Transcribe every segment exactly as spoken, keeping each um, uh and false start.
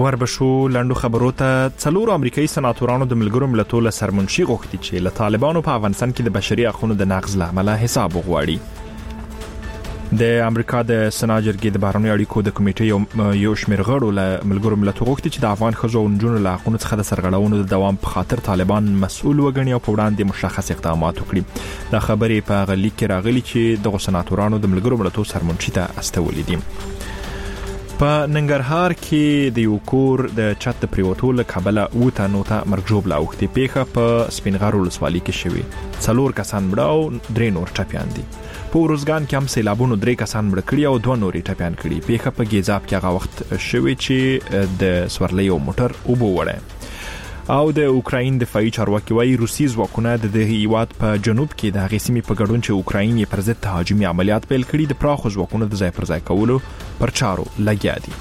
وربشو لاندو خبرو ته څلور امریکایي سناتورانو د ملګرو ملتونو له سرمنشي غوښتي چې له طالبانو په افغانستان کې د بشري حقوقو د نقض لامل حساب وغواړي. د امریکا د سنا جرګې د بهرنیو اړیکو د کمیټې یو یو شمېر غړو له ملګرو ملتونو غوښتي چې د افغان ښځو او نجونو له حقوقو څخه د سرغړونو د دوام په خاطر طالبان مسؤل وګڼي او په وړاندې مشخص اقدامات وکړي. دا خبرې په غلیک کې راغلي چې د سناتورانو د ملګرو ملتونو سرمنشي ته استولې دي. په ننګرهار کې د یو کور د چت د پریوتو له کابل وته نوته مرګ لا وختي پیخه په سپینغار ولسوالۍ کې شوی. څلور کسان مړ او درې نور ټپيان دي. په روزګان کې هم سیلابونو درې کسان مړ کړي او دوه نورې ټپيان کړي. پیخه په ګیزاب کې هغه وخت شوی چې د سورلۍ او موټر اوبو وړه. او د اوکراین دفاعي چارواکي وايي روسي ځواکونه د هیواد په جنوب کې د هغې سیمې په ګډون چې اوکراین یې پر ضد تهاجمي عملیات پیل کړي د پراخو ځواکونو د ځای پر ځای کولو پر چارو لګیا دي.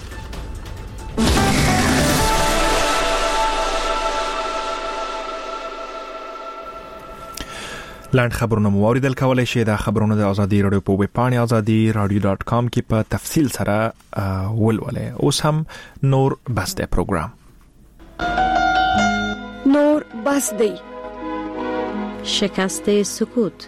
لاند خبرونه مو اوریدل کولای شئ. دا خبرونه د ازادي رادیو په ویب پاڼه ازادي رادیو ډاټ کام کې په تفصیل سره ولولئ. اوس هم نور بس د پروګرام نور بس دی. شکست سکوت.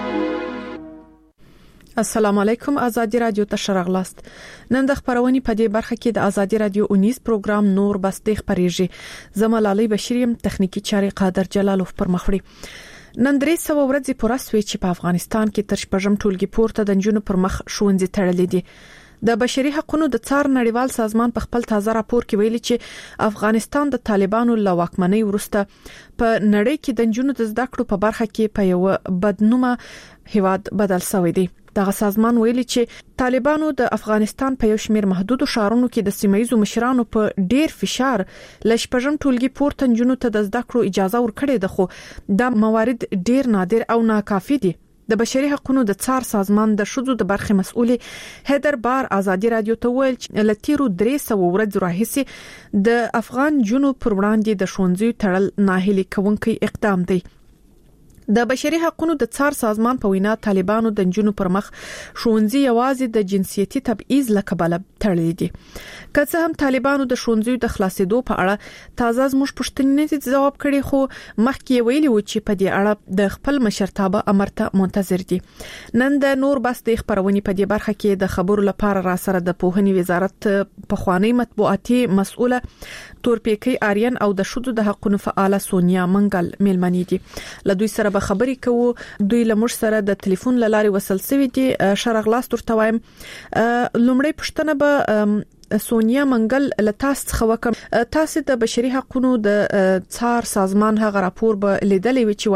السلام علیکم. ازادي رادیو ته شرغلاست. نن د خبرونې په دې برخه کې د ازادي رادیو اونیز پروګرام نور بس دی خبرېږي. زملالي بشریم تخنیکی چاري قادر جلالوف پر مخوري. نن درې سو ورځې پوره سوي چې په افغانستان کې تر شپږم ټولګي پورته د جنونو پر مخ شونځي تړلې دي. د بشري حقوقو د څار نړیوال سازمان په خپل تازه راپور کې ویلي چې افغانستان د طالبانو له واکمنۍ وروسته په نړۍ کې د جنونو د زده کړو په برخه کې په یو بدنومه هیواد بدل شوی دی. دغه سازمان ویلي چې طالبانو د افغانستان په یو شمېر محدودو شهرونو کې د سیمایي مشرانو په ډیر فشار لشپږم ټولګي پورته جنونو ته د زده کړو اجازه ورکړې ده، خو دا موارد ډیر نادر او ناکافي دي. د بشري حقوقو د څار سازمان د شذو د برخې مسؤلې هیدر بار ازادي رادیو ته ویل چې لتیرو درې سو ورځې راهیسي د افغان جنو پر وړاندې د شونځي تړل ناهیلي کوونکی اقدام دی. د بشري حقوقو د څار سازمان په وینا طالبانو د جنونو پر مخ شونځي یوازې د جنسيتي تبعیض لکبله تړلې دي. که څه هم طالبانو د شونځي د خلاصېدو په اړه تازه زموږ پوښتنې جواب کړي، خو مخکې ویلي و چې په دې اړه د خپل مشرتابه امر ته منتظر دي. نن د نور بس د خبرونې په دې برخه کې د خبرو لپاره را سره د پوهنې وزارت په خواني مطبوعاتي مسؤله تورپیکی آریان او د شذو د حقوقو فعال سونیا منګل میلمنې دي. له دوی سره خبرې کوو. دوی لمر سره د ټلیفون لارې وصل شوی دي. شرغلاس ترته وایم لومړی پښتنه به سونیا منګل لتاس څخه وکم. تاسو د بشري حقوقو د څار سازمان هغه راپور به لیدلې و چې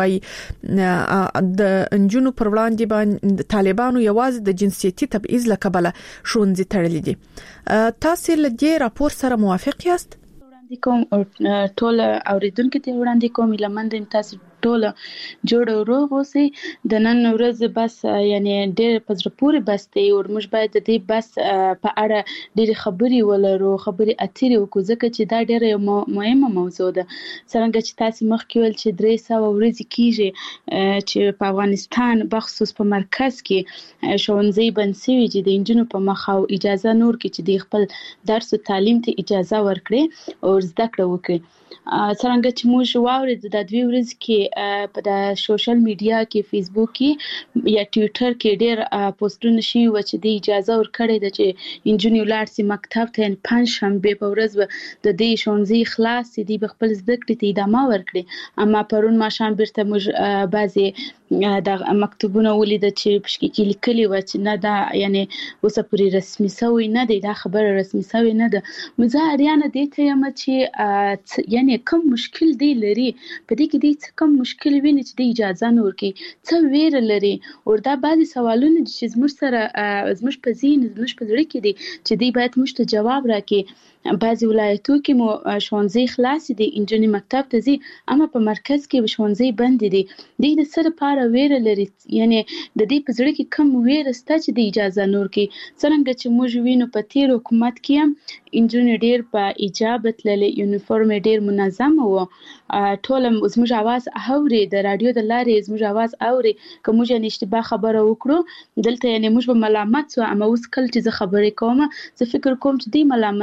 وايي د انجونو پر وړاندې باندې طالبانو یوازې د جنسيتي تبعیض لکبله شونځي تړلې دي. تاسو له دې راپور سره موافق یاست؟ کوم ټول اوریدونکو ته وړاندې کوم لمنډ تاسو ټول جوړ او روغ اوسئ. د نن ورځ بس یعنی ډېر پزره پورې بس دی او موږ باید د دې بس په اړه ډېر خبرې ولرو، خبرې اترې وکړو، ځکه چې دا ډېر مهمه موضوع ده. څنګه چې تاسو مخکې ویل چې درې سوه ورځې کېږي چې په افغانستان بخصوص په مرکز کې ښوونځي بند شوي چې د نجونو په مخ او اجازه نور کې چې د خپل درس او تعلیم ته اجازه ورکړي او زده کړه وکړي. څنګه چې موږ واورید د دوی ورځ کې په د سوشل میډیا کې فیسبوک کې یا ټوئیټر کې ډېر پوسټونه شي و چې د اجازه ورکړي د چې انجینر لاړ سي مکتب ته پنځ شنبه په ورځ د دې ښوونځي خلاص دي به خپل زده کړې ته ادامه ورکړي. اما پرون ماښام بیرته موږ بعضي د مکتوبونه ولید چې پښکې کې لیکلي و چې نه دا یعنی اوسه پوری رسمي شوی نه دی، دا خبره رسمي شوی نه ده. مزاریانه دې ته یم چې یعنی کوم مشکل دی لري په دې کې دې کوم مشکل ویني چې د اجازه نور کې څه ویر لري او دا بعضي سوالونه چې زموږ سره زموږ په ذهن زموږ په زړه کې دي چې دې باید موږ ته جواب راکړي. بعضي ولایتو کې مو ښوونځي خلاص دي، انجونې مکتب ته ځي، اما په مرکز کې ښوونځي بند دي. دې د سره لپاره ویر لري یعنی د دې په زړه کې کم ویر ستا چې د اجازه نور کې. څنګه چې موږ وینو په تیر حکومت کې انجونې ډېر په اجابه تللې، یونیفورم ډېر منظم و، ټول زموږ आवाज اوري، د رادیو د لارې زموږ आवाज اوري. که موږ یې اشتباه خبره وکړو دلته یعنی موږ به ملامت سو، اما اوس کله چې زه خبرې کوم زه فکر کوم چې دې ملامت چې ځکه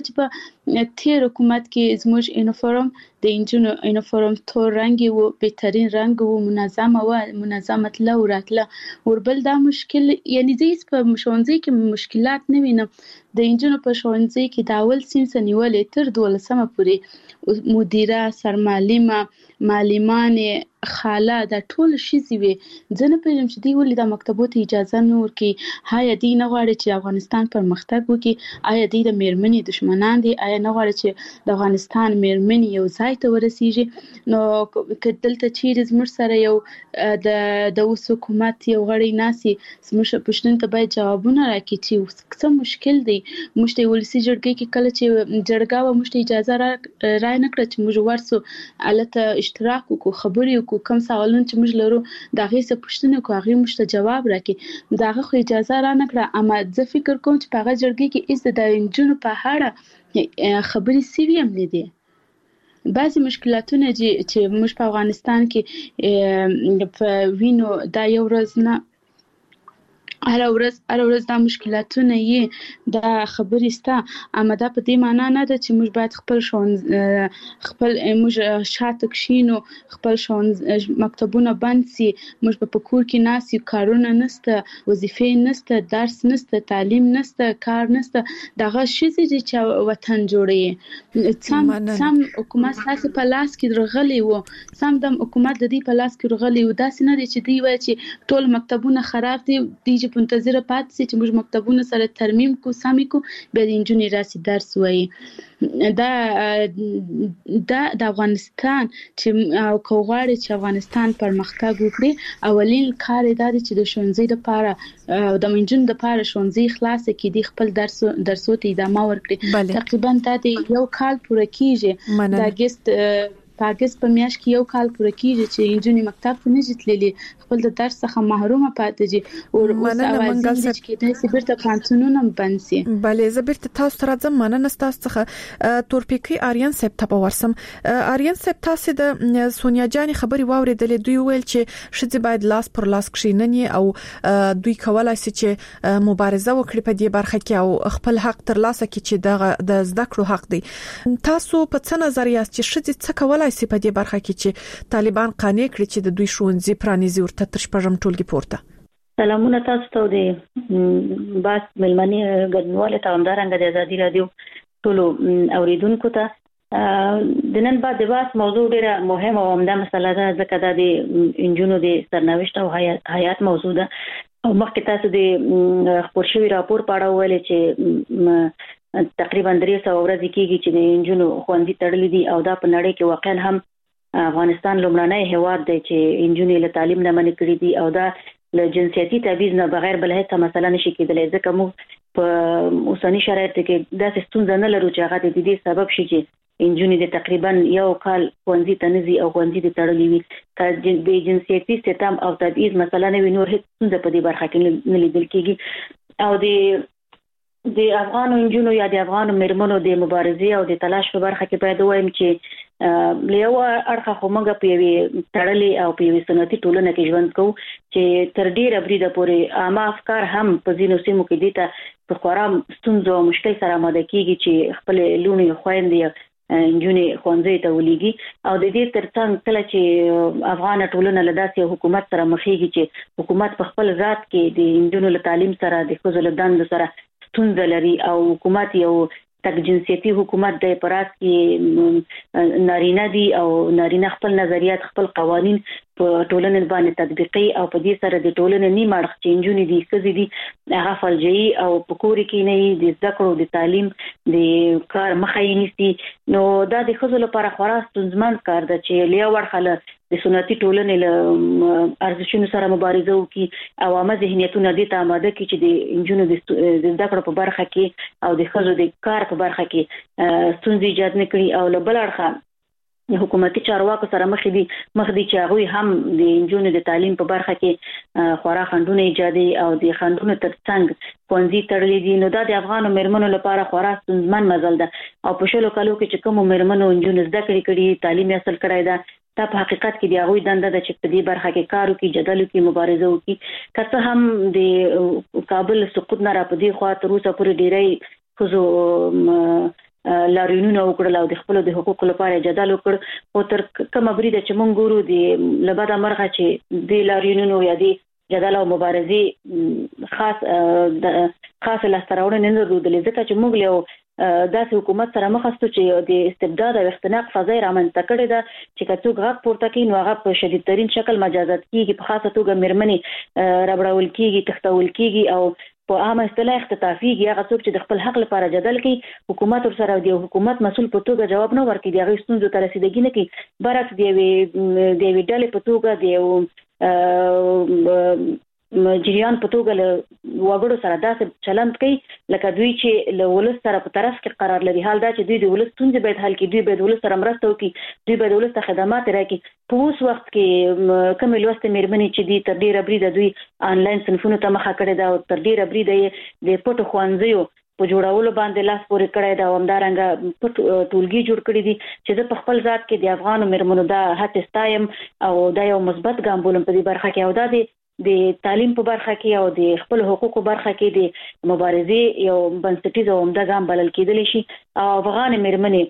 چې په تیر حکومت کې زموږ یونیفورم د انجونو یونیفورم تور رنگي وو، بهترین رنگ وو، منظمه و منظمه تله او راتله. وربل دا مشکل یعنی زیس په ښوونځي کې مشکلات نه وینم. د انجونو په ښوونځي کې د اول صنف نیولې تر دولسمه پورې مدیره، سرمعلمه، معلمانې، خاله دا ټول شي وي. ځنه پېژم چې دی ولې د مکتبو ته اجازه نه ورکړي. هایا دی نه غواړي چې افغانستان پرمختګ وکړي؟ آیا دی د میرمنې دشمنان دي؟ آیا نه غواړي چې د افغانستان میرمنې یو ځای ته ورسیږي؟ نو که دلته چیرې زموږ سره یو د د اوس حکومت یو غړی ناسي، زموږ پښتون ته باید جوابونه راکړي چې څه مشکل دی. موږ ته ولسی جرګې کې کله چې جرګه و موږ ته اجازه را رای نه کړ چې موږ ورسو الته اشتراک وکړو، خبرې وکړو، کوم سوالونه چې موږ لرو دا غي څه پوښتنه کوي هغه موږ ته جواب راکړي. دا خو اجازه را نه کړه. اما زه فکر کوم چې په هغه جرګې کې هیڅ د انجونو په اړه خبرې سوي هم نه دي. بعضی مشکلاتونه چې موږ په افغانستان کې په وینو دا یو ورځ نه هر ورځ هر ورځ دا مشکلاتونه یې دا خبرې ستا. اما دا په دې معنا نه ده چې موږ باید خپل شون خپل موږ شاته کښینو، خپل شون مکتبونه بند سي، موږ په کور کې ناسي، کارونه نسته، وظیفې نسته، درس نسته، تعلیم نسته، کار نسته. دغه شي چې وطن جوړي سم سم حکومت تاسو په لاس کې درغلي وو، سم د حکومت د دې په لاس کې درغلي وو. دا سینه دي چې دی وای چې ټول مکتبونه خراب دي، دی منتظر پاتې سي چې موږ مکتبونه سره ترمیم کو، سمې کو، بیا د انجونې راسي درس وایي. دا دا د افغانستان چې او کوغاړي چې افغانستان پرمختګ وکړي، اولین کار دا دی چې د ښوونځي لپاره د منجون د لپاره ښوونځي خلاص کړي، د خپل درس درسو ته ادامه ورکړي. تقریبا دا د یو کال پوره کیږي. دا ګست پاګس په میاش کې یو کال پوره کیږي چې انجونې مکتب ته نه جتللي، خپل د درس څخه محرومه پاتې دي او اوس اوازې چې د سیبرته پانتونونه بند سي. بلې زه بیرته تاسو ته راځم. مننه تاسو څخه. تورپیکی آریان صاحب ته ورسم. آریان صاحب تاسو د سونیا جان خبري واوریدلې، دوی ویل چې شذ باید لاس پر لاس کښیننی او دوی کولای شي چې مبارزه وکړي په دې برخه کې او خپل حق ترلاسه کړي چې د زده کړو حق دی. تاسو په څه نظر یاست چې شذ څه کولای شي په دې برخه کې چې طالبان قانع کړي چې د دوی ښوونځي پرانیزي ورته تر شپږم ټولګي پورته؟ سلامونه تاسو ته د باس ملمني ګډونوال ته همدارنګه د ازادي رادیو ټولو اوریدونکو ته. د نن بعد د باس موضوع ډیره مهمه او عمده مسله ده، ځکه دا د انجونو د سرنوشت او حیات موضوع ده. او مخکې تاسو د خبر شوی راپور په اړه ویل چې تقریبا درې سوه ورځې کېږي چې د انجونو ښوونځي تړلي دي او دا په نړۍ کې واقعا هم افغانستان لومړنی هیواد دی چې انجونې له تعلیم نه منع کړي دي او دا له جنسیتي تبعیض نه بغیر بل هیڅ مسله نشي کېدلی، ځکه موږ په اوسني شرایطو کې داسې ستونزه نه لرو چې هغه د دې سبب شي چې انجونې د تقریبا یو کال ښوونځي ته نه ځي او ښوونځي د تړلي وي. که د جنسیتي ستم او تبعیض مسله نه وي، نور هیڅ ستونزه په دې برخه کې نه لیدل کېږي. او د د افغانو انجونو یا د افغانو میرمنو د مبارزې او د تلاش په برخه کې باید وایم چې له یو اړخه خو موږ په یوې تړلې او په یوې سنتي ټولنه کې ژوند کوو چې تر ډیره بریده پورې عامه افکار هم په ځینو سیمو کې دي ته په خورا ستونزو او مشکل سره آماده کېږي چې خپل لوڼې خویندې انجونې ښوونځي ته ولېږي. او د دې ترڅنګ کله چې افغان ټولنه له داسې حکومت سره مخېږي چې حکومت په خپل ذات کې د انجونو له تعلیم سره د ښځو له دندو سره ستونزه لري او حکومت یو تک جنسیتي حکومت دی، په راز کې نارینه دي او نارینه خپل نظریات خپل قوانین په ټولنې باندې تطبیقي او په دې سره د ټولنې نیم اړخ چې انجونې دي ښځې دي هغه فلجوي او په کور کې نه د زده کړو د تعلیم د کار مخه یې نیسي. نو دا د ښځو لپاره خورا ستونزمن کار ده چې له یو اړخه د سنتي ټولنې له ارزښتونو سره مبارزه وکړي او عامه ذهنیتونه دې ته آماده کړي چې د انجونو د زده کړو په برخه کې او د ښځو د کار په برخه کې ستونزې ایجاد نه کړي. او له بل اړخه حکومتي چارواکو سره مخ دي مخ دي چې هغه هم د انجونو د تعلیم په برخه کې خورا خندونه ایجادي او د خندونو ترڅنګ ښوونځي تړلي دي. نو دا د افغانو میرمنو لپاره خورا ستونزمن مزل ده او په شلو کالو کې چې کوم میرمنو انجونو زده کړې کړي تعلیم حاصل کړی ده، دا په حقیقت کې د هغوی دنده ده چې په دې برخه کې کار وکړي، جدل وکړي، مبارزه وکړي. که څه هم د کابل سقوط نه را په دې خوا تر اوسه پورې ډیری ښځو لاریونونه وکړل او د خپل د حقوقو لپاره جدل وکړ او تر کومه بریده چې مونږ ګورو د لبدا مرغه چې د لاریونونو یا د جدل او مبارزې خاص خاص لاستراوړنه نه درلودل ځکه چې موږ له داسې حکومت سره مخ استو چې د استبداد او اختناق فضا رامنځته کړې ده چې کڅوګ غږ پورته کوي نو هغه په شدید ترين شکل مجازات کیږي په خاصه توګه مرمنې ربړول کیږي تختول کیږي او په عامه اصطلاح اختطافيږي هغه څوک چې د خپل حق لپاره جدل کوي حکومت سره دی حکومت مسول په توګه جواب نه ورکړي دغه ستونزو ته رسیدګي نه کوي برعکس دی وی دی وی ډلې په توګه دی جریان په توګه له وګړو سره داسې چلند کوي لکه دوی چې له ولس سره په طرف کې قرار لري حال دا چې دوی د ولس ستونزې باید حل کړي دوی باید ولس سره مرسته وکړي دوی باید ولس ته خدمات راکړي په اوس وخت کې کوم لوستې مېرمنې چې دي تر ډیره بریده دوی آنلاین صنفونو ته مخه کړې ده او تر ډیره بریده د پټو خوانځیو په جوړولو باندې لاس پورې کړی دا همدارنګه پټ ټولګي جوړ کړی دي چې د خپل ذات کې د افغان مېرمنو دا هڅه ستایم او دا یو مثبت ګام بولم په دې برخه کې او دا د د تعلیم په برخه کې او د خپل حقوقو برخه کې د مبارزې یو بنسټیز او عمده ګام بلل کېدلی شي او افغان مېرمنې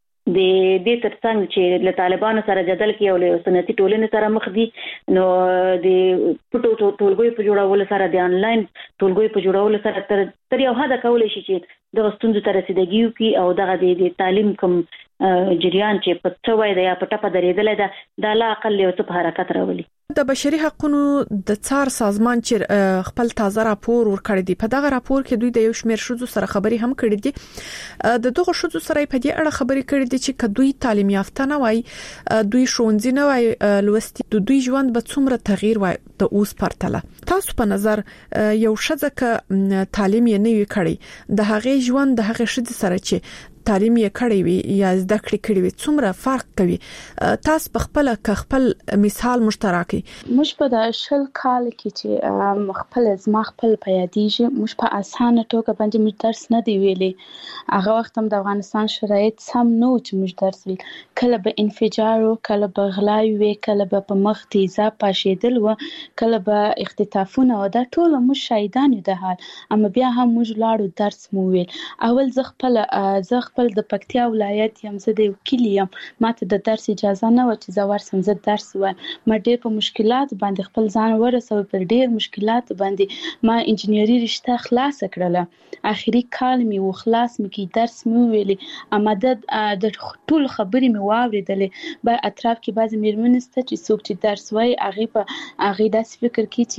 د دې ترڅنګ چې له طالبانو سره جدل کوي او له سنتي ټولنې سره مخ دي نو د پټو ټولګي په جوړولو سره د انلاین ټولګي په جوړولو سره تر تر یو حد کولای شي چې د ستونزو ته رسیدګي وکړي او دغه د تعلیم کوم جریان چې په څوای د یا په ټپه درېدل ده د لا اقل یو څه حرکت راولي د بشري حقوقو د څار سازمان چې خپل تازه راپور ورکړی دی په دغه راپور کې دوی د یو شمېر شذو سره خبري هم کړې دي د دغه شذو سره په دې اړه خبري کړې دي چې کدوې تعلیم یافته نه وای دوی شونځي نه وای لوستي دوی ژوند به څومره تغییر وای د اوس پرتله تاسو په نظر یو شذ ک تعلیم یې نه وی کړی د هغه ژوند د هغه شذ سره چې تعلیم یې کړی وي یا زده کړې کړې وي څومره فرق کوي تاسو په خپل خپل مثال مشترکي مش په د شل کال کې چې خپل زما خپل پیادېږي مش په اسانه توګه باندې مش درس نه دی ویلي هغه وخت هم د افغانستان شرایط سم نو چې مش درس ویل کله به انفجار او کله به غلا وي کله به په مخ تیزه پاشېدل و کله به اختطافونه او دا ټول مش شهیدان د حال اما بیا هم مش لاړو درس مو ویل اول زه خپل زه خپل د پکتیا ولایت یم زه د وکیل یم ماته د درس اجازه نه و چې زه ورسم زه درس وایم ما ډېر په مشکلات باندې خپل ځان ورسوي پر ډېر مشکلات باندې ما انجینری رشته خلاص کړله اخري کال می و خلاص می کی درس می ویلي اما د ټول خبرې می واوریدلې په اطراف کې بعضی میرمنې ست چې څوک چې درس وای هغه په هغه داسې فکر کوي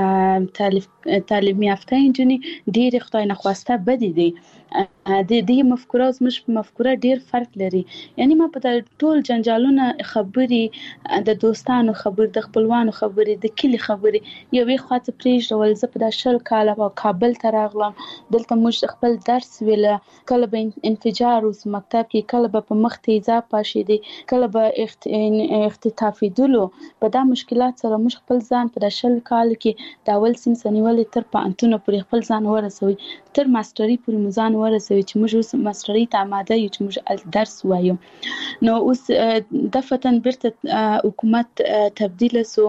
چې طالب تعلیم یافته انجینری ډېر خدای نه خواسته بدی دی د دې مفکوره او مش مفکوره ډیر فرق لري یعنی ما په ټول جنجالونه خبري د دوستانو خبر د خپلوانو خبري د کلی خبري یوې خاطر پریږدول زه په شل کال په کابل ته راغلم دلته موږ خپل درس ویل کله به انفجار اوس مکتب کې کله به په مخ تیزه پاشېدي کله به اختطافي دلو په دا مشکلات سره موږ خپل ځان په شل کال کې د اول سیم سنیول تر پانتونو پورې خپل ځان ورسوي تر ماستری پورې مزان ورسوي چې موږ اوس ماستری ته آماده یو چې موږ درس وایو نو اوس د فتن برته حکومت تبدیل سو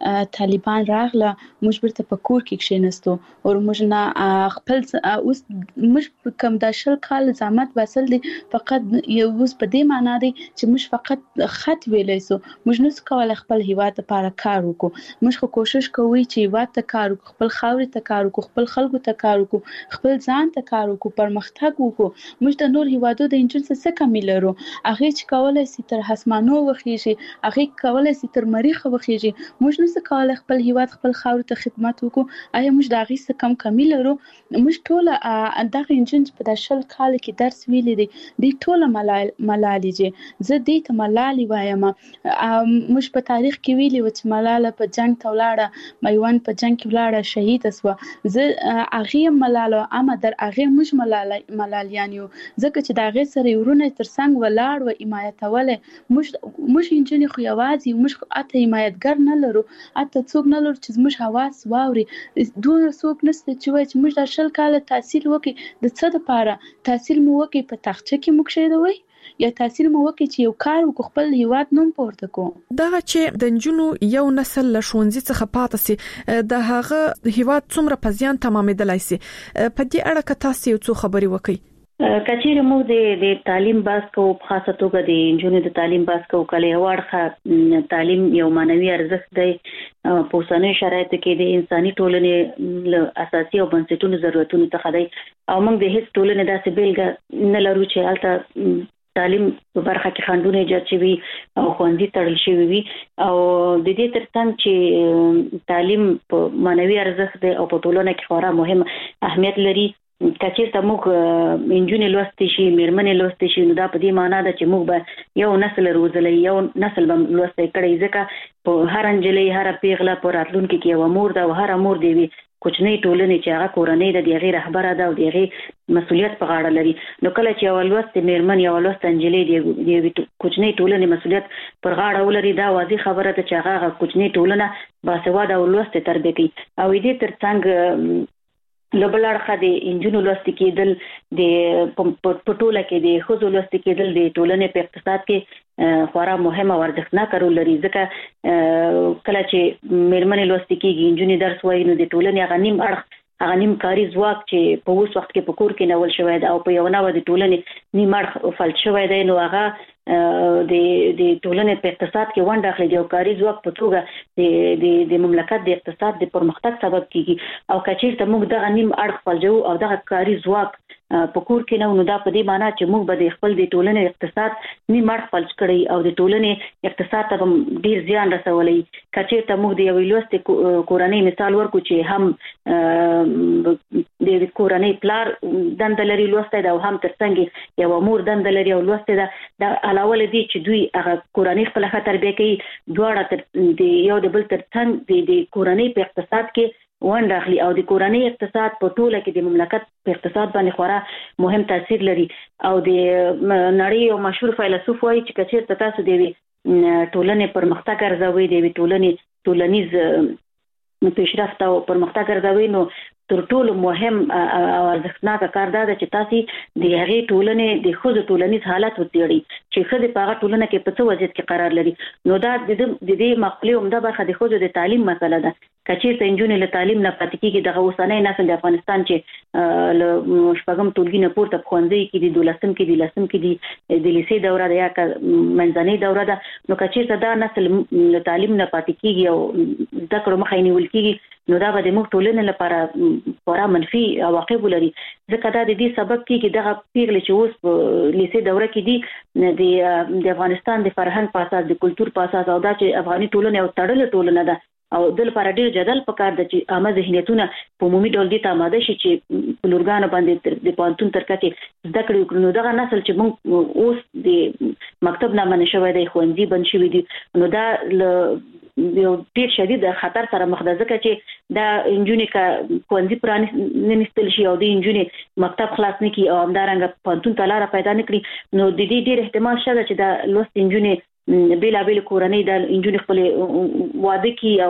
طالبان راغله موږ برته په کور کې کښینستو او موږ نه خپل اوس موږ کوم د شل کال زحمت وصل دي فقط یو اوس په دې معنی دی چې موږ فقط خط ویلای سو موږ نو کولای خپل هیواد لپاره کار وکړو موږ خو کوشش کوو چې هیواد ته کار وکړو خپل خاورې ته کار وکړو خپل خلکو ته کار وکړو خپل ځان ته کار وکړو پرمختګ وکړو موږ د نور هیوادو د انجن څخه کمی لرو هغه چې کولای سي تر حسمانو وخیږي هغه کولای سي تر مریخ وخیږي موږ نو څه کولای خپل هیواد خپل خاور ته خدمت وکړو آیا موږ د هغه څخه کم کمی لرو موږ ټول دغه انجن په د شل کال کې درس ویلې دي د ټول ملالي چې زه دې ته ملالي وایم موږ په تاریخ کې ویلي و چې ملاله په جنگ ته ولاړه میوان په جنگ کې ولاړه شهید اسوه زه هغه ملاله اما در هغه موږ ملاله ملالیان یو ځکه چې دا غي سره ورونه تر څنګ ولاړ و حمایتوله موږ موږ انجن خو یوازې موږ اته حمایتګر نه لرو اته څوک نه لرو چې موږ حواس واوري دوه څوک نشته چې وای چې موږ د شل کال تحصیل وکي د څه لپاره تحصیل مو وکي په تاخچه کې موږ شه دوی یا تحصیل مو وکي چې یو کار وکړو خپل هیواد نوم پورته کو دا چې د جنونو یو نسل له شونځي څخه پاتې سي د هغه هیواد څومره پزیان تمامېدلای سي په دې اړه که تاسو یو څه خبري وکړي کچیر موږ د د تعلیم باس کو په خاصه توګه د انجونو د تعلیم باس کو کله واړه تعلیم یو مانوي ارزښت دی په اوسنۍ شرایطو کې د انساني ټولنې له اساسي او بنسټونو ضرورتونو څخه دی او موږ د هیڅ ټولنې داسې بیلګه نه لرو چې البته تعلیم په برخه کې خندونه ایجاد شوي او خوندي تړل شوی وي او د دې ترڅنګ چې تعلیم په مانوي ارزښت دی او په ټولنه کې خورا مهم اهمیت لري. کچیر ته موږ انجونې لوستې شي میرمنې لوستې شي نو دا په دې معنی ده چې موږ به یو نسل روزلې یو نسل به لوستې کړي ځکه په هر انجلې هر پیغله پر راتلونکي کې یو مور ده او هر مور دی وي کوچنی ټولنې چې هغه کورنۍ د دغه رهبره ده او دغه مسولیت په غاړه لري نو کله چې یو لوستې میرمن یو لوستې انجلې دی د کوچنی ټولنې مسولیت پر غاړه ولري دا واضح خبره ده چې هغه کوچنی ټولنه باسواده او لوستې تربیه کوي او دې ترڅنګ لوبلارخه د انجونو لوستي کېدل د پټوله کې د خزو لوستي کېدل د ټولنې په اقتصاد کې خورا مهمه ورځښتناک رول لري ځکه کله چې میرمنې لوستي کېږي انجونې درس وایي نو د ټولنې غنیم اړخ هغه نیم کاری ځواک چې په اوس وخت کې په کور کې نول شوی دی او په یو نوو د ټولنې نیم اړخ فلج شوی دی نو هغه د د ټولنې په اقتصاد کې ونډه اخلي د کاری ځواک په توګه د د د مملکت د اقتصاد د پرمختګ سبب کیږي او کچیر ته موږ د غنیم اړخ فلجو او د کاری ځواک په کور کې نو نو دا په دې معنی چې موږ به د خپل د ټولنې اقتصاد نیم اړخ فلج کړي او د ټولنې اقتصاد ته ډیر زیان رسولي. کچیر ته موږ د یو لوست کورنۍ مثال ورکو چې هم د کورنۍ پلار دند لري لوست دا او هم ترڅنګ یو مور دند لري او لوست دا د علاوه لدی چې دوی هغه کورنۍ خپل تربیه کوي دواړه تر د یو د بل ترڅنګ د د کورنۍ په اقتصاد کې ونډه اخلي او د کورنۍ اقتصاد په ټوله کې د مملکت په اقتصاد باندې خورا مهم تاثیر لري او د نړۍ یو مشهور فیلسوف وایي چې کچیر تاسو د ټولنې پرمختګ ارزوي د ټولنې ټولنیز پیشرفت او پرمختګ ارزوي نو تر ټولو مهم او ارزښتناک کار دا چې تاسو د هغې ټولنې د خود ټولنیز حالت وڅېړئ چې خود په هغه ټولنه کې په څه وضعیت کې قرار لري نو دا د دې مقولې عمده برخه د خود د تعلیم مسله ده. کچېرته انجونې له تعلیم نه پاتې کېږي دغه اوسنی نسل د افغانستان چې له شپږم ټولګي نه پورته په ښوونځي کې دي دولسم کې دي لسم کې دي د لیسې دوره ده یا منځنۍ دوره ده نو کچېرته دا نسل له تعلیم نه پاتې کېږي او زده کړو مخه یې نیول کېږي نو دا به د موږ ټولنې لپاره خورا منفي عواقب لري ځکه دا د دې سبب کېږي دغه پیغلې چې اوس په لیسې دوره کې دي د د افغانستان د فرهنګ په اساس د کلتور په اساس او دا چې افغاني ټولنه یو تړلې ټولنه ده او د لپاره ډیر جدل پکار د چې عامه ذهنیتونه په عمومي ډول دي ته آماده شي چې په لورګانو باندې د پانتون تر کته زده کړې وکړو نو دغه نسل چې موږ اوس د مکتب نه منې شوی دی ښوونځي بند شوي دي نو دا یو ډیر شدید خطر سره مخ ده ځکه چې دا انجونې کا ښوونځي پرانیستل شي او د انجونې مکتب خلاص نه کړي او همدارنګه پانتون ته لاره پیدا نه کړي نو د دې ډیر احتمال شته چې دا لوست انجونې بیل بیل کورنۍ د انجونې خپل واده کی او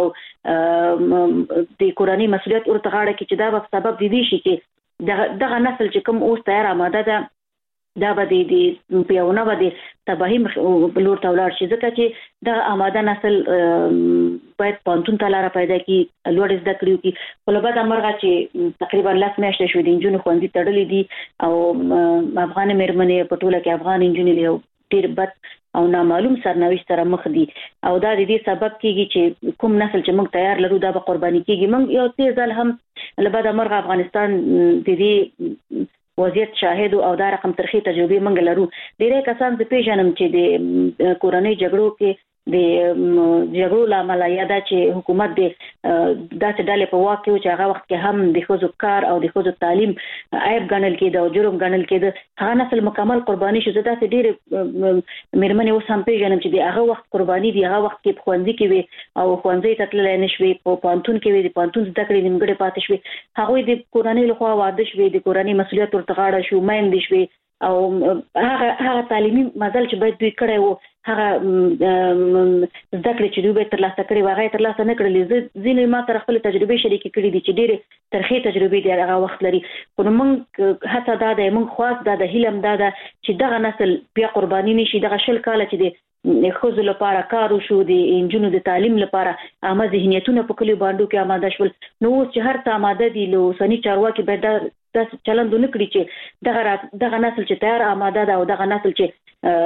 د کورنۍ مسولیت ورته غاړه کې چې دا په سبب دي شي چې دغه نسل چې کوم اوس تیار آماده ده دا به د پیاونه به د تباهي لور ته ولاړ شي ځکه چې د آماده نسل باید پانتون ته لاره پیدا کړي لوړ زده کړي وکړي خو له بده مرغه چې تقریبا لس میاشتې شوې د انجونو ښوونځي تړلي دي او افغان میرمنې په ټوله کې افغان انجونې یو ډېر بد او نامعلوم سرنوشت سره مخ دي او دا د دې سبب کېږي چې کوم نسل چې موږ تیار لرو دا به قرباني کېږي. موږ یو څه ځل هم له بده مرغه افغانستان د دې وضعیت شاهد او دا رقم ترخی تجربه موږ لرو. ډېری کسان زه پیژنم چې د کورنۍ جګړو کې د جګړو لامل یا دا چې حکومت د داسې ډلې په واک کې چې هغه وخت کې هم د ښځو کار او د ښځو تعلیم عیب ګڼل کېده او جرم ګڼل کېده هغه نسل مکمل قرباني شو. زه داسې ډېرې مېرمنې اوس هم پیژنم چې د هغه وخت قرباني دي هغه وخت کې په ښوونځي کې وي او ښوونځي ته تللی نه شوې په پوهنتون کې وي د پوهنتون زده کړې نیمګړې پاتې شوې هغوی د کورنۍ لخوا واده شوې د کورنۍ مسؤلیت ورته غاړه شو میندې شوې او هغه هغه تعلیمي مزل چې باید دوی کړی وو هغه زده کړې چې دوی باید ترلاسه کړي وو هغه یې ترلاسه نه کړلې. زه ځینې ما سره خپلې تجربې شریکې کړي دي چې ډېرې ترخې تجربې دي هغه وخت لري خو نو موږ هڅه دا ده موږ خواست دا ده هیله هم دا ده چې دغه نسل بیا قرباني نه شي. دغه شل کاله چې د ښځو لپاره کار وشو د انجونو د تعلیم لپاره عامه ذهنیتونه په کلیو باندې کې آماده شول نو اوس چې هر څه آماده دي له اوسني چارواکي باید داس چلندونه کړی چې دغه دغه نسل چې تیار آماده ده او دغه نسل چې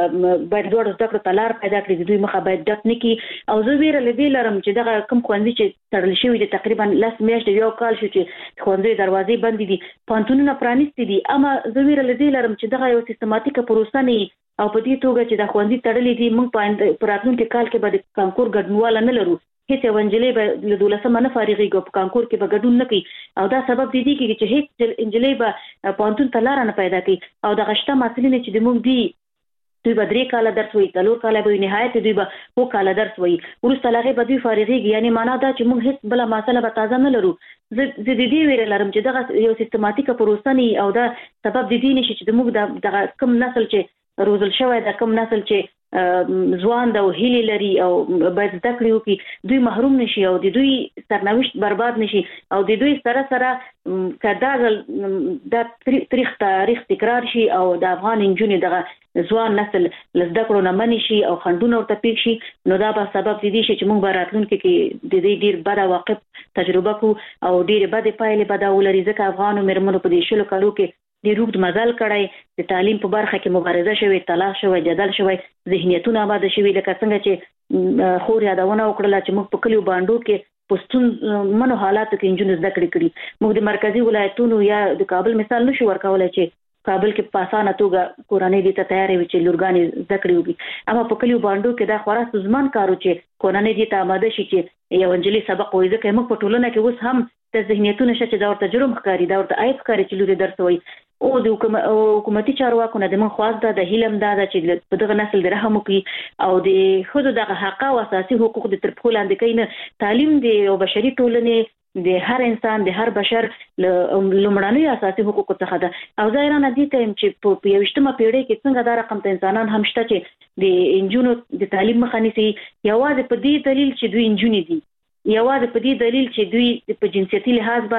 باید دوړ زده کړو تلار پیدا کړی دوی مخه باید ډک نکي او زه ویره لدی لرم چې دغه کم خوندې چې تړل شوی دي تقریبا لاس میاشتې یو کال شو چې خوندې دروازې بندې دي پانتونونه پرانیستي دي اما زه ویره لدی لرم چې دغه یو سیستماتیکه پروسه نه او په دې توګه چې د خوندې تړلې دي موږ په راتلونکي کال کې به د کانکور ګډونوال نه لرو هیڅ ونجلې به له دولسمه نه فارغېږي په کانکور کې به ګډون نه کوي او دا سبب دی چې هیڅ انجلې به پانتون تلار نه پیدا کوي او د غشته مسلې چې د موږ دی دوی به درې کاله درس وایي څلور کاله به نهایت دوی به هو کاله درس وایي وروسته له هغې به دوی فارغېږي یعنې معنا دا چې موږ هیڅ بله مسله به تازه نه لرو زه د دې ویره لرم چې دغه یو سیستماتیکه پروسه نه او دا سبب د دې نشي چې موږ دغه کم نسل چې روزل شوی د کم نسل چې ځوان د هیلې لري او باید زده کړې وکړي دوی محروم نشي او د دوی سرنوشت برباد نشي او د دوی سره سره کدا د تاریخ تاریخ تکرار شي او د افغان انجونې دغه ځوان نسل لزده کړو نه مني شي او خندونه ورته پیښ شي نو دا به سبب دی شي چې موږ به راتلونکي کې د دې ډیر بد واقع تجربه کو او ډیر بد پایلې به دا ولري ځکه افغان مېرمنو په دې شلو کالو کې د روغ مزل کړای د تعلیم په برخه کې مبارزه شوې تلاش شوې جدل شوې ذهنیتونه آباد شوې لکه څنګه چې خور یادونه وکړه چې موږ په کلیو باندې کې پښتون منو حالات کې انجن زده کړې کړي موږ د مرکزی ولایتونو یا د کابل مثال نشو ورکولای چې کابل کې په اسانه توګه کورنۍ دي ته تیارې وي چې لورګانې زده کړې وي اما په کلیو باندې کې دا خورا سازمان کارو چې کورنۍ دي ته آماده شي چې یو انجلي سبق وایي ځکه موږ په ټولنه کې اوس هم د ذهنیتونو شته چې دا ورته جرم ښکاري دا ورته عیب ښکاري چې لوري درس وایي او د حکومتي چارواکو نه د من خواست ده د هیلم ده چې په دغه نسل د رحم وکړي او د خود دغه حق او اساسي حقوق د تر پخو لاندې کین تعلیم د یو بشري ټولنې د هر انسان د هر بشر لومړنۍ اساسي حقوق څخه ده او ظاهرا د دې ټیم چې په یوشتمه پیړۍ کې څنګه دا رقم ته انسانان هم شته چې د انجونو د تعلیم مخه نیسي یوازې په دې دلیل چې دوی انجونې دي یوازې په دې دلیل چې دوی په جنسيتي لحاظ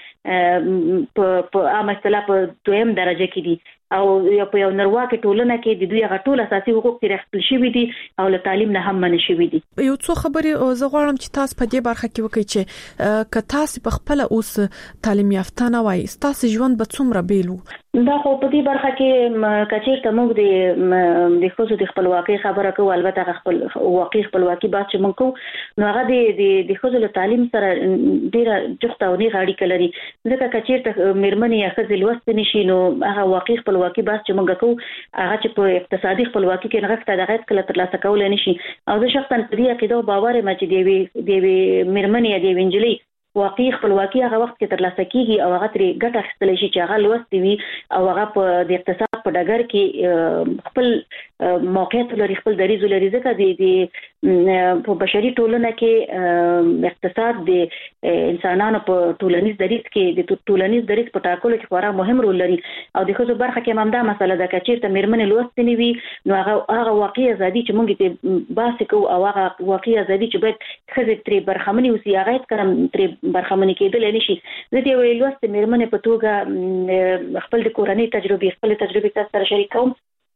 باندې په په عامه اصطلاح په دویم درجه کې دي او په یو نړیواله ټولنه کې د دوی غټول اساسي حقوق تر خپل شوی دي او له تعلیم نه هم منع شوی دي یو څو خبرې زه غواړم چې تاسو په دې برخه کې وکړئ چې ک تاسو په خپل اوس تعلیم یافته نه وای تاسو ژوند به څومره بیلو دا خو په دې برخه کې کچیر ته موږ د د خصوصي د خپلواکۍ خبره کوو البته خپل واقعي خپلواکي بحث چې موږ کوو نو هغه د د خصوصي تعلیم سره ډیره جوخته او نه اړیکه لري ځکه کچیر ته مېرمنې یا ښځې لوست نشي نو هغه واقعي خپلواکي بحث چې موږ کوو هغه چې په اقتصادي خپلواکي کې نغښته د غیر کله ترلاسه کول نه شي او زه شخصا په دې عقیده او باور یم چې دی دی مېرمنې یا دی وینجلي واقعي خپلواکي هغه وخت کې ترلاسه کیږي او هغه ترې ګټه اخیستل شي چې هغه لوست وي او هغه په د اقتصاد په ډګر کې خپل موقعیت لري خپل دریځ لري ځکه د په بشري ټولنه کې اقتصاد د انسانانو په ټولنیز دریځ کې د ټولنیز دریځ په ټاکلو کې خورا مهم رول لري او د خصوصي برخه کې هم دا مسله ده چې ته مېرمنې لوست نه وي نو هغه هغه واقعي ازادي چې موږ ته باسي کو او هغه واقعي ازادي چې باید خزه ترې برخمنې اوسي هغه کړم ترې برخمنې کېدل نشي زه دې ویلو چې مېرمنې په توګه خپل د کورنۍ تجربې خپل تجربې تاسو سره شریک کوم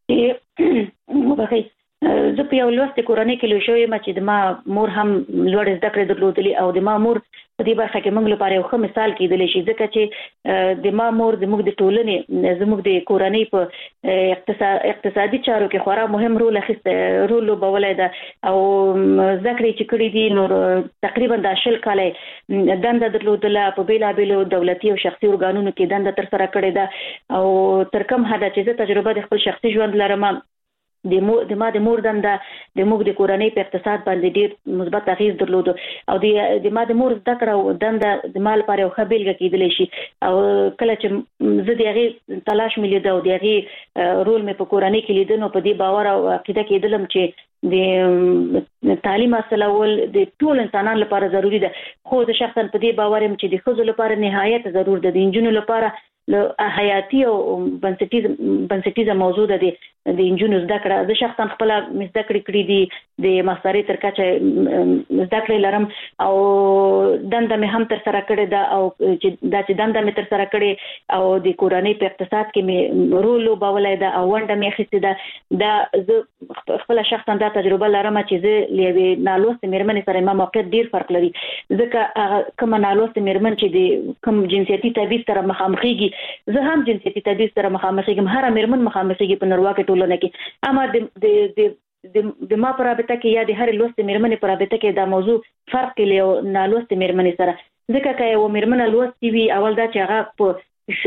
مبخي زه په یو لوست کورنۍ کې لوي شوې ما چې د ما مور هم لوړ زده کړې درلودلې او د ما مور په دې برخه کې موږ لپاره یو ښه مثال کېدلی شي ځکه چې د ما مور زموږ د ټولنې زموږ د کورنۍ په اقتصادي چارو کې خورا مهم رول اخیسته رول لوبولی ده او زده کړې چې کړې دي نو تقریبا د شل کاله دنده درلودله په بېلابېلو دولتي او شخصي ارګانونو کې دنده ترسره کړې ده او تر کوم حده چې زه تجربه د خپل شخصي ژوند لرم د مو د ما د مور دنده د موږ د کورنۍ په اقتصاد باندې ډېر مثبت اغیز درلود او د د ما د مور زده کړه دنده د مال لپاره یو ښه بیلګه کېدلی شي او کله چې زه د هغې تلاش مې لیده او د هغې رول مې په کورنۍ کې لیده نو په دې باور او عقیده کېدلم چې د تعلیم حاصلول د ټول انسانانو لپاره ضروری ده خو زه شخصا په دې باور یم چې د ښځو لپاره نهایت ضرور ده د نجونو لپاره له حیاتي او بنسټیزه بنسټیزه موضوع ده د انجونو زده کړه زه شخصا خپل زده کړې کړې دي د ماسترۍ تر کچه زده کړې لرم او دنده مې هم تر سره کړې ده او چې دا چې دنده مې تر سره کړې او د کورنۍ په اقتصاد کې مې رول وبولای ده او ونده مې اخیستې ده دا زه خپل شخصا دا تجربه لرم چې زه لېوي نالوست مېرمنې سره ما موقعیت ډیر فرق لري ځکه کوم نالوست مېرمن چې د کوم جنسيتي تبعیض سره مخامخېږي زه هم جنسيتي تبعیض سره مخامخېږم هر مېرمن مخامخېږي په نړیواله ټولنه کې اما د د د ما پر رابطه کې یا د هر لوست مېرمنې پر رابطه کې دا موضوع فرق کوي او نالوست مېرمنې سره ځکه چې یو مېرمن لوست وی اول دا چې هغه په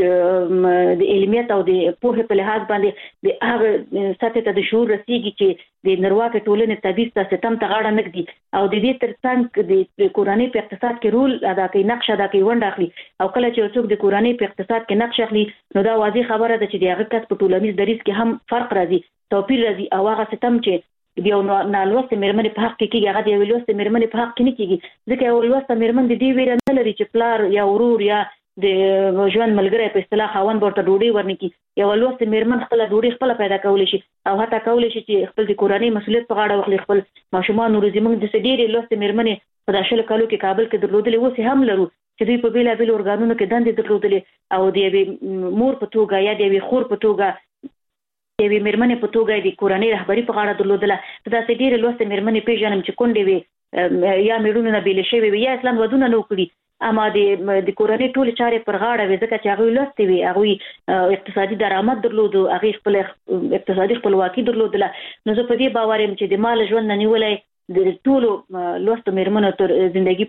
د علمیت او د پوهې په لحاظ باندې د هغه سطح ته د شعور رسیږي چې د نړیواله ټولنې تبعیض ته ستم ته غاړه نږدي او د دې ترڅنګ د کورنۍ په اقتصاد کې رول ادا کوي نقش ادا کوي ونډه اخلي او کله چې څوک د کورنۍ په اقتصاد کې نقش اخلي نو دا واضح خبره ده چې د هغه کس په ټولنیز دریځ کې هم فرق راځي توپیر راځي او هغه ستم چې یو نالوست مېرمنې په حق کې کېږي هغه د یو لوست مېرمنې په حق کې نه کېږي ځکه یو لوست مېرمن د دې ویره نه لري چې پلار یا ورور یا د ژوند ملګری په اصطلاح خاوند ورته ډوډۍ ورنکي یو لوست مېرمن خپل ډوډۍ خپل پیدا کولی شي او حتی کولی شي چې خپل د کورنۍ مسؤلیت په غاړه واخلي خپل ماشومان روزي موږ د ډېرې لوست مېرمنې په داشل کالو کې کابل کې درلودلې اوس هم لرو چې دوی په بیلا بیل اورګانونو کې دندې درلودلې او د یوې مور په توګه یا د یوې خور په توګه یوې مېرمنې په توګه د کورنۍ رهبري په غاړه درلودله دا چې ډېرې لوست مېرمنې پیژنم چې کونډې وي یا میړونو نه بیل شوی وي یا اسلام ودونه نه وکړي اما د د کورنۍ ټول چارې پر غاړه وي ځکه چې هغه لوستي وي هغه اقتصادي درآمد درلود هغه خپل اقتصادي خپلواکي درلودله نو زه په دې باور یم چې د مال ژوند نه نیولای د ټول لوست مېرمنو تر ژوندۍ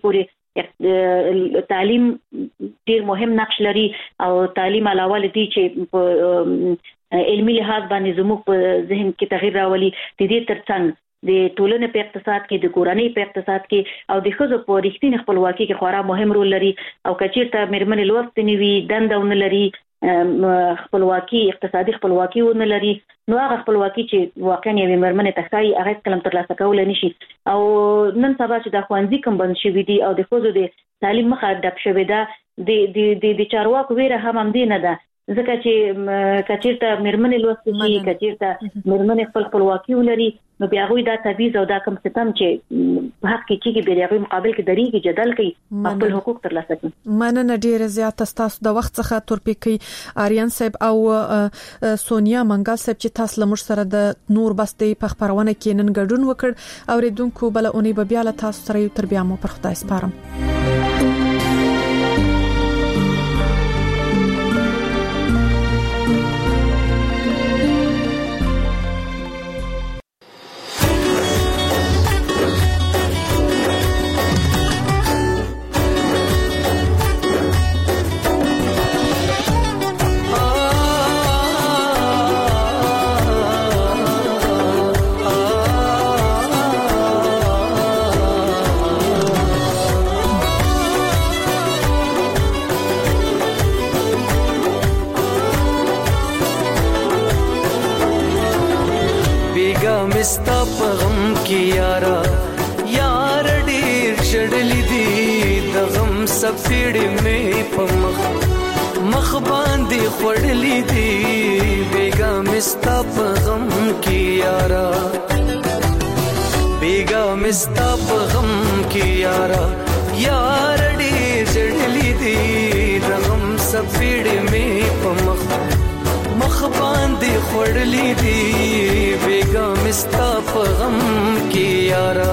پورې تعلیم ډیر مهم نقش لري او تعلیم علاوه لدی چې په علمي لحاظ باندې زموږ په ذهن کې تغییر راولي د دې ترڅنګ د ټولنې په اقتصاد کې د کورنۍ په اقتصاد کې او د ښځو په رښتینې خپلواکي کې خورا مهم رول لري او کچیرته مېرمنې لوست نه وي دنده ونه لري خپلواکي اقتصادي خپلواکي ونه لري نو هغه خپلواکي چې واقعا یې مېرمنې ته ښایي هغه کلم ترلاسه کولای نشي او نن سبا چې د ښوونځي کوم بند شوي دي او د ښځو د تعلیم مخه ډپ شوې ده د د د چارواکو ویره هم همدې نه ده ځکه چې کچیرته مېرمنې لوستي شي کچیرته مېرمنې خپل خپلواکي ولري نو بیا هغوی دا تبعیض او دا کوم ستم چې په حق کې کېږي بیا هغوی مقابل کې درېږي جدل کوي خپل حقوق ترلاسه کوي مننه ډېره زیاته ستاسو د وخت څخه تورپیکي آریان صاحب او سونیا منګل صاحب چې تاسو لمر سره د نور بستې په خبرونه کې نن ګډون وکړ اوریدونکو بل اونۍ به بیا له تاسو سره یو تر بیا مو پر خدای سپارم ستا په غم کې یارا یار ډیر شړلې دي د غم سپېړې مې په مخ مخ باندې خړلې دي بیګا مستا په غم کې یارا بیګا مستا په غم کې یارا یار ډیر شړلې دي د غم سپېړې مې په مخ مخ باندې خړلې دي بیګا مستا په غم کې یارا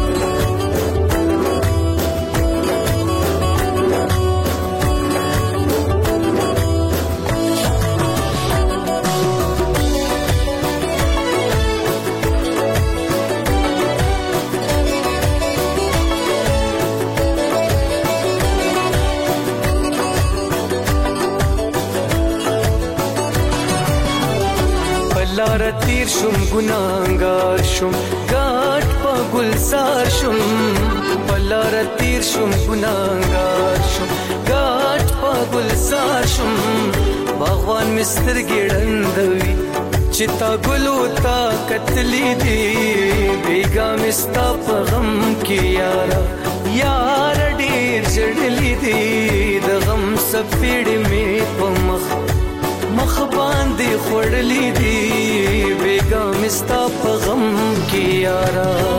لار تیر شم ګناګار شم ګاټ په ګلزار شم بلار تیر شم ګناګار شم ګاټ په ګلزار شم باغوان مستر ګړندوي چې تا ګلو تا کتلې دي بیګا مستا په غم کې یارا یار ډیر جړلې دي د غم سپېړې مې په مخ مخ باندې خړلې دي بیګا مستا په غم کې یارا